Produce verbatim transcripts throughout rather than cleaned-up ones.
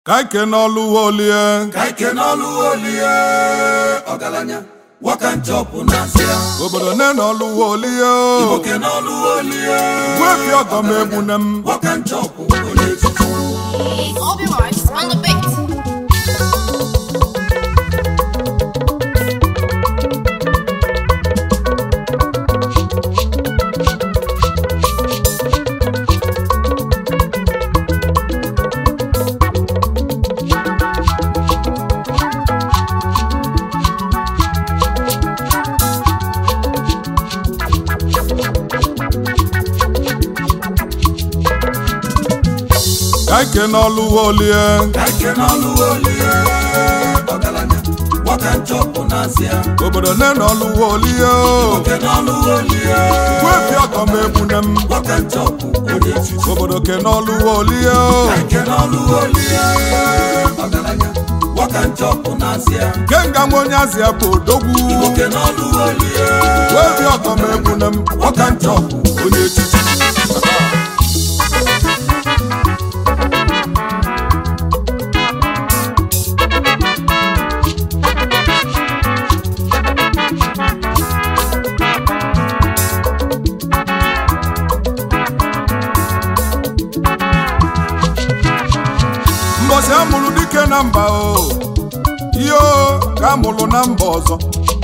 Kaike n'olu olie Kaike n'olu olie Ogalanya Waka nchopu nasia Obodo ne n'olu olie Iboke n'olu olie Wefi ọgọ m ebunem Waka nchopu olie tutu Obi Rice on the beat. Kaike n'olu olie Kaike n'olu olie Ogalanya Waka nchopu nasia Obodo ne n'olu olie Iboke n'olu olie Wefi ọgọ m ebunem Waka nchopu olie tutu Obodo ke n'olu olie Kaike n'olu olie Ogalanya Waka nchopu nasia Kenga ngonye azia bụ odogwu Iboke n'olu olie Wefi ọgọ m ebunem Waka nchopu olie tutu Mbosi amụrụ dike na mba o iyo ka amụrụ na mba ọzọ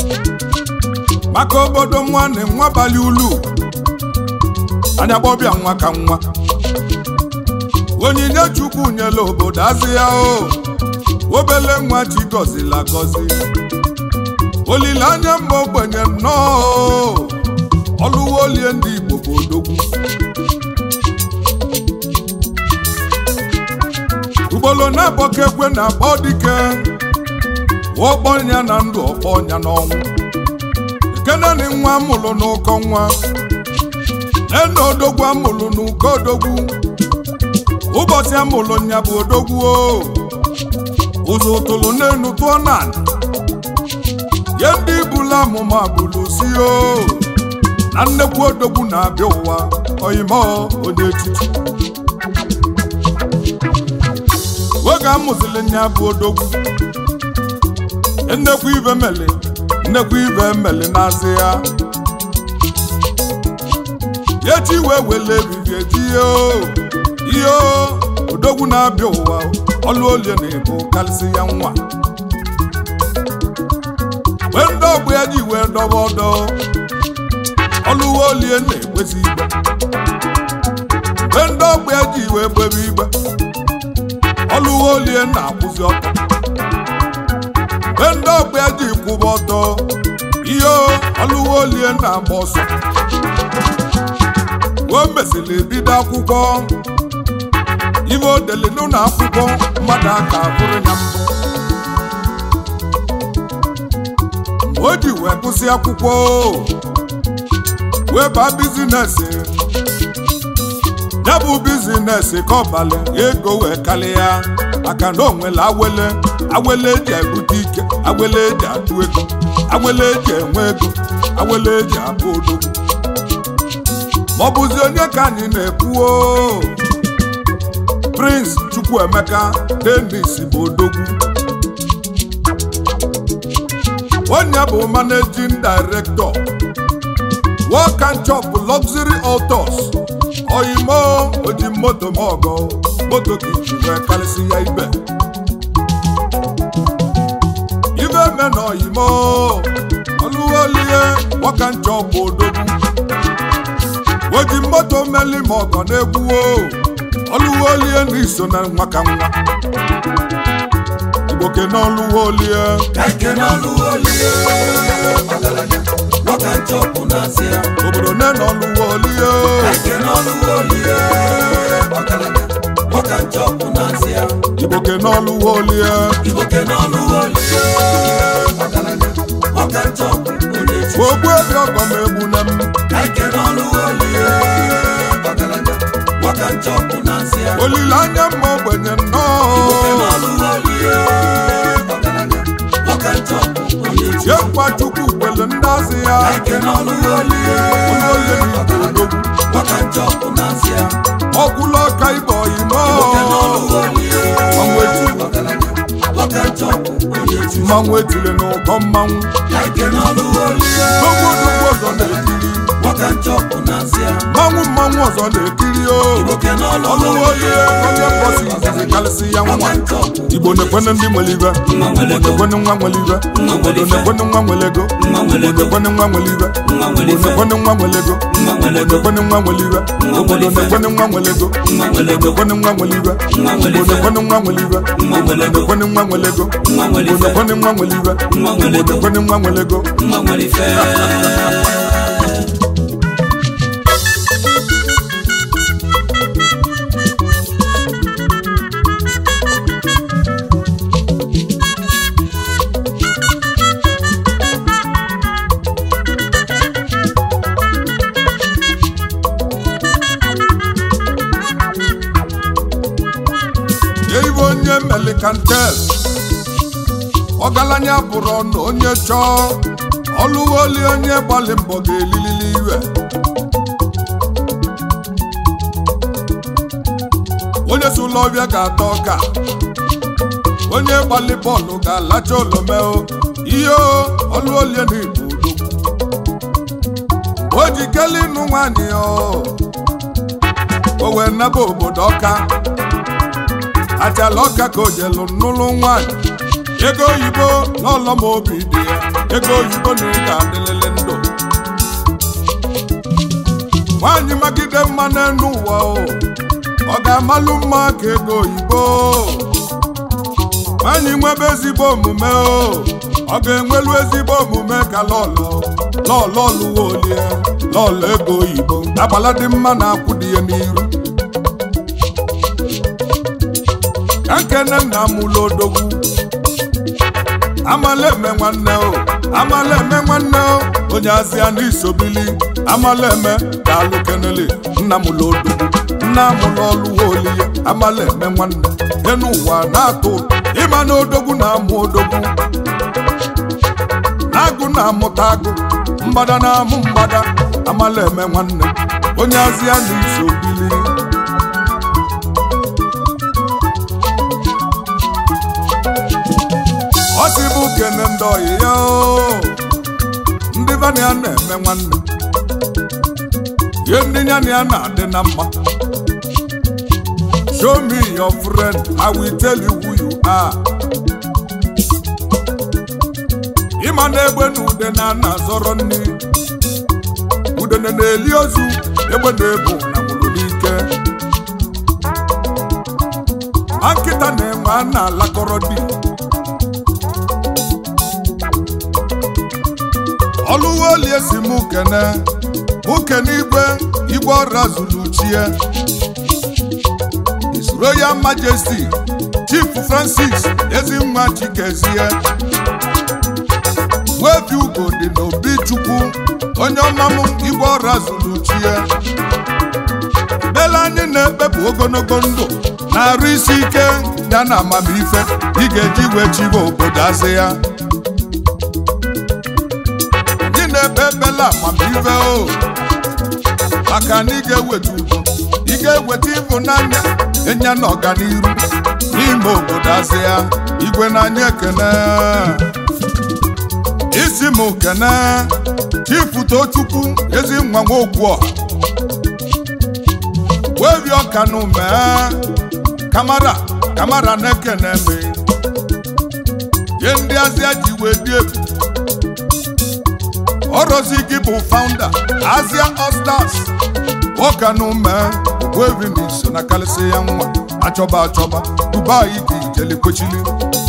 maka obodo nwanne nwa bali ulu anya gbọbịa nwa ka nwa onyinye Chukwu nyela obodo azị ya o obele nwa chi gọzila gọzi olileanya mma ogbenye nnọọ ọlụwo olie ndị Igbo bụ odogwu ugbolo na-abọka ekwe na akpọ dike ọkpọnya na ndụ ọkpọnya n'ọnwụ ekeneni nwa amụlụ n'ụkọ nwa ena odogwu amụlụ n'ụkọ odogwu ụbọchị amụlụ nya bụ odogwu o ụzọ ụtụlụ n'enu tụọ n'ala ye ndị ibula amụma bụlụ si o na nnekwu odogwu na-abịa ụwa oyimo onye echichi oge amụzili nya bụ odogwu nnekwu ibe meli nnekwu ibe meli na-azị ya echi wee wele ebiri eji ihe odogwu na-abịa ụwa ọlụ olie na-ebu karịsị ya nwa mgbe ndị ọgbụ ya ji wee dọba ọdọ ọlụwa olie na-egbezi igbe mgbe ndị ọgbụ ya ji wee gbebe igbe ọlụwa olie na-akwụzi ọtọ mgbe ndị ọgba ya ji kwụba ọtọ ihe ọlụwa olie na-agba ọsọ o mesịrị bido akwụkwọ ibe odeli n'ụlọ akwụkwọ mmadụ aka bụrụ ya mbụ mgbe o ji wee kwụsị akwụkwọ wee baa bizinesi ya bụ bizinesi ka ọbalị ego wee karịa maka na o nwere awele awele eji ebute ike awele eji atụ ego awele eji enwe ego awele eji abụ odogwu ma ọ bụzi onye ka anyị na-ekwuo Prince Chukwuemeka Dennis bụ odogwu onye bụ managing director Work and Chop Luxury Autos oyimo oji moto ma ọgọ moto ka iji wee karịsị ya ibe ibe me na oyimo ọlụwa olie Work and Chop odogwu oji moto meli ma ọgọ na-egbuo ọlụwa olie na iso na nwa ka nwa Igbo ke n'ọlụwa olie Kaike n'olu olie Ogalanya Waka nchopu nasia obodo ne n'ọlụwa olie Kaike n'olu olie Ogalanya Waka nchopu nasia Igbo ke n'ọlụwa olie Iboke n'olu olie Ogalanya Waka nchopu olie tutu ogbu ebi ọgọ m ebunem Kaike n'olu olie Ogalanya Waka nchopu nasia olileanya mma ogbenye Iboke nnọọ n'olu olie Ogalanya Waka nchopu olie tutu yekwa Chukwu kwele ndị azị ya Kaike n'olu olie onye olie n'Igbo odogwu Waka nchopu nasia ọkwụla ọka ibe oyimo Iboke n'olu olie ọnwa echi echi mmanwụ etile n'ụkọ mmanwụ ka ike n'ọlụ olie n'ogwodogwu ọzọ na-ekiri nwoke nchọpụ n'azịa mmanwụ mmanwụ ọzọ na-ekiri o nwoke n'ọlụ ọlụwolie onye mposi izizi karịsị ya nwa igbo na-ekwene ndị nwere ibe igbo na-ekwene nwa nwere ibe obodo na-ekwene nwa nwere ego igbo na-ekwene nwa nwere ibe igbo na-ekwene nwa nwere ego igbo na-ekwene nwa nwere ibe obodo na-ekwene nwa nwere ego igbo na-ekwene nwa nwere ibe igbo na-ekwene nwa nwere ibe obodo na-ekwene nwa nwere ego igbo na-ekwene nwa nwere ibe igbo na-ekwene nwa nwere ego mma nwere ife onye melikantel ọgaranya bụrụ ọnụ onye chọọ ọlụwoli onye gbalị mbọ ga-elilili iwe onye si ụlọ ọbịa ga-ata ọka onye gbalị bọọlụ ga-alacha olomeo ihe ọlụolie na igbo o ji kele ịnụ nwanyị o wee naba obodo ọka achala ọka ka o jelu n'ụlọ nwanyị ego oyibo n'ụlọ ma obi dị ya ego oyibo na ị ga-adịlele ndụ nwanyị magide mma n'elu ụwa o ọ ga-amalụ mma ka ego oyibo nwanyị nwebe ezigbo omume o ọ ga-enwelu ezigbo omume ka lọlọ lọlọ lụwa olie lọlọ ego oyibo agbala dị mma na-akwụ dị ya n'iru ka nkene nna m ụlọ odogwu amala eme nwanne o amala eme nwanne o onye azịa n'isobili amala eme daalụ kenele nna m ụlọ odogwu nna m ụlọ ọlụwa olie amala eme nwanne enu ụwa na-atụ ịma na odogwu na-amụ odogwu agụ na-amụta agụ mgbada na-amụ mgbada amala eme nwanne onye azịa n'isobili ọ sị bụ kene ndị ọyị ya ndị bana ya na-eme nwanne ihe ndị ya na ya na-adị na mma show me your friend I will tell you who you are ịma na egbe na ude na ana zọrọ nni udene na-eli ozu egbe na-ebu na nwụrụ n'ike ma nkịta na-enwe a na-alakọrọ di ọlụwoli esi mụ kene mụ kene igwe igwe ọra zuru chie His Royal Majesty Chief Francis Ezinwa Chikezie webi ugo dị n'obi chukwu onye ọma m igwe ọra zuru chie bela anyị na-ekpepụ ogologo ndụ na-arụ isi ike ya na amamife ị ga-eji wee chiwe obodo azị ya ebe ebela amamife o maka na ị ga-eweta udo ị ga-eweta ịhụnanya enya na ọganiru n'ime obodo azị ya igwe n'anya ekene isi m kene Chief Tochukwu Ezinwa Nwokwu ọha webi ọka n'ume kamara kamara na-ekene me ye ndị azịa ji wee dị ebu Orozi gị bụ founder Azia All Stars ọka n'ume webi n'iso na kalịsị ya nwa achọba achọba Dubai dị jelikochili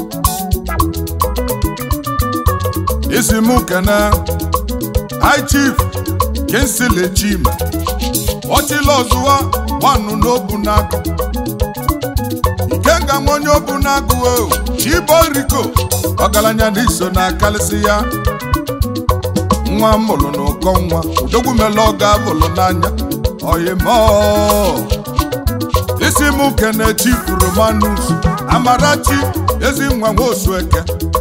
isi mụ kene High Chief Kingsley Chima ọchịla ọzụwa nwanụ n'obu n'agụ ikenga m onye obu n'agụ o Chiboriko ọgaranya n'iso na kalịsị ya nwa mụrụ n'ụkọ nwa udogwu mele ọ ga-abụlụ n'anya oyimo isi mụ kene Chief Romanus Amarachi Ezinwa Nwosueke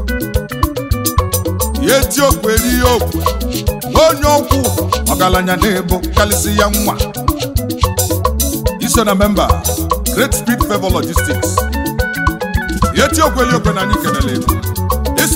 ya eti okwe eri ya okwe onye ọkwụ ọgaranya na-ebu kalịsị ya nwa iso na memba Great Speed Favor Logistics ya eti okwe eri okwe na anyị kenele ego isi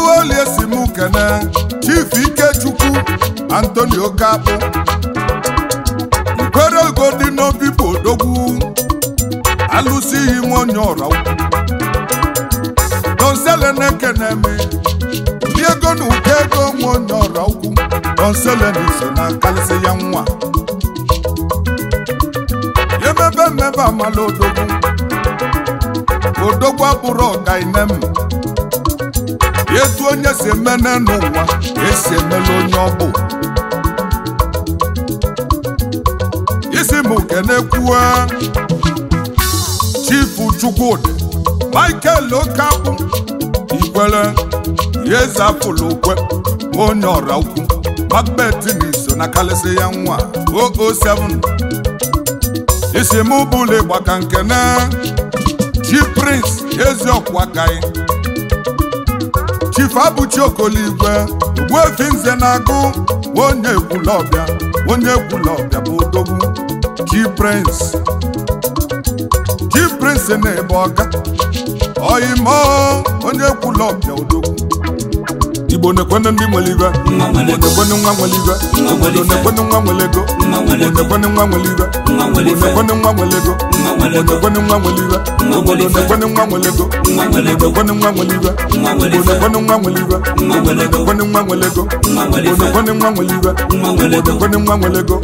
Oluwoli esimu kene Chief Ikechukwu Anthony Okapo Kwere godi no pipo dogu Alusi imo nyora Don selene keneme Diego nu kego mo nyora uku Don selene sena kalise ya nwa Yemebe meba malo dogu Odogwa buro gainem Yetu onye se mene n'ụwa esi emele onye ọbụ isi mụ kene kwuo Chief Chukwudi Michael Okapo Ikwele Yezafulukwe onye ọra ukwu Macbeth n'iso na kalịsị ya nwa o o seven isi mụ bụle gbaka nkene Chief Prince Eziokwakai Chief Abuchi Okoligwe Ugwefi Nze na-agụ onye ekwulọbịa onye ekwulọbịa bụ odogwu Chief Prince Chief Prince na-ebe ọga Oyimo onye ekwulọbịa odogwu Igbo na-ekwene ndị nwere ibe Igbo na-ekwene nwa nwere ibe Igbo na-ekwene nwa nwere ego Igbo na-ekwene nwa nwere ibe Igbo na-ekwene nwa nwere ego Igbo na-ekwene nwa nwere ibe Igbo na-ekwene nwa nwere ego Igbo na-ekwene nwa nwere ibe Igbo na-ekwene nwa nwere ibe Igbo na-ekwene nwa nwere ego Igbo na-ekwene nwa nwere ibe Igbo na-ekwene nwa nwere ego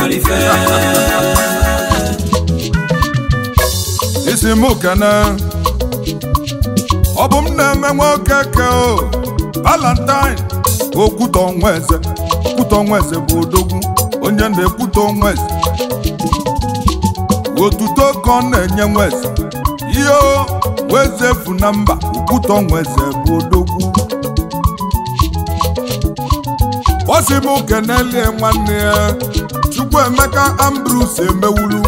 isi mụ kene ọ bụ m na-eme nwoke ke o Valentine Okwuto Nweze Okwuto Nweze bụ odogwu onye na-ekwuto Nweze otuto ka ọ na-enye Nweze iyo Nweze fu na mba Okwuto Nweze bụ odogwu osi m kenelie nwanne ya Chukwuemeka Ambrose emewulu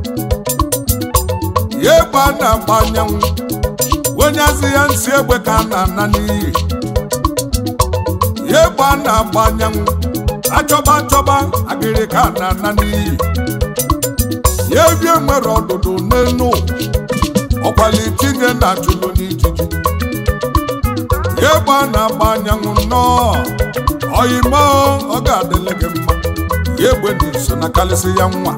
ya gba na-agba anyanwụ onye asị ya nsi egbe ka a na-ana n'iyi ya gba na-agba anyanwụ achọba achọba agịrị ka a na-ana n'iyi ya ebie nwere ọdụdụ n'elu ọkwali tinye na achụlụ n'ijiji ya gba na-agba anyanwụ nnọọ Oyimo ọ ga-adịle gị mma ya egbe n'iso na kalịsị ya nwa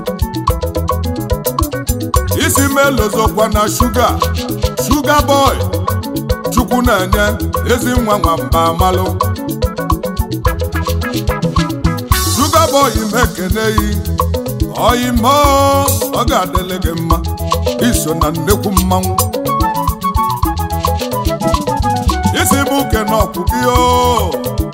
isi melozokwa na shuga Sugar Boy Chukwu na-enye ezi nwa nwamba amalụ Sugar Boy mekeneyi Oyimo ọ ga-adịle gị mma iso na nnekwu mmanwụ isi bụ kene ọkụ gị o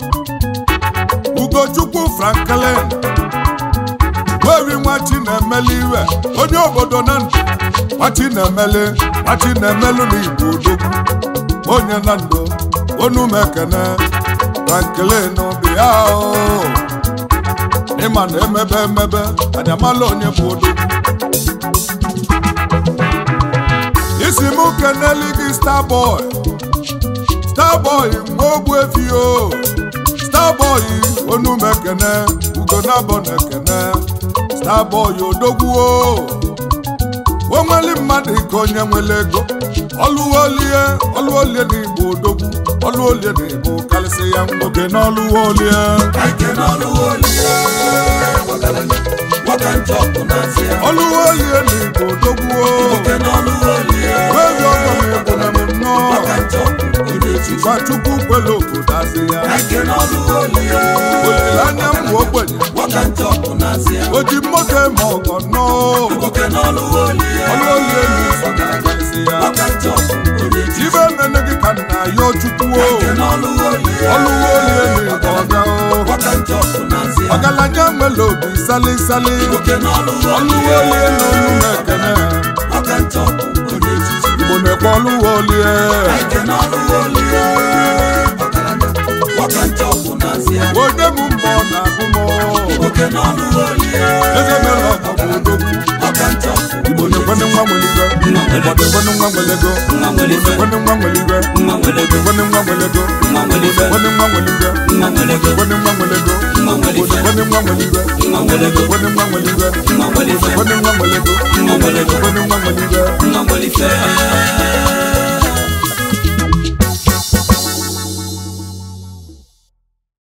Ugochukwu Franklin Wewi nwa Chinemele iwe onye obodo na ndụ nwa Chinemele nwa Chinemelu n'Igbo odogwu onye na ndụ onu mekene Franklin bịa o ịma na emebe emebe anyamala onye bụ odogwu isi mụ keneli gị Starboy Starboy nwa Ogbuefi o Starboy onu mekene ugo nabo na-ekene Starboy odogwu o onweli mmadụ ike onye nwere ego ọlụolie ọlụolie n'Igbo odogwu ọlụolie n'Igbo kalịsị ya nwoke n'ọlụolie ọlụolie n'Igbo odogwu o wevi ọgọ n'Igbo na nnọọ Gwa Chukwu kwele obodo asị ya olileanya mbụ ogbenye o ji mmoke ma ọgọ nnọọ ọlụolie n'Igbo na-agasị ya ibe mene gị ka nna ya Chukwu o ọlụolie n'Igbo ọga o ọgaranya nwere obi sali sali ọlụolie n'olu na-ekene Igbo na-ekwe ọlụolie onye bụ mbọ na-agụ m eze mere ọgọ bụ odogwu Igbo na-ekwene nwa nwere ibe Igbo na-ekwene nwa nwere ego Igbo na-ekwene nwa nwere ibe Igbo na-ekwene nwa nwere ego Igbo na-ekwene nwa nwere ibe Igbo na-ekwene nwa nwere ego Igbo na-ekwene nwa nwere ibe Igbo na-ekwene nwa nwere ibe Igbo na-ekwene nwa nwere ego Igbo na-ekwene nwa nwere ibe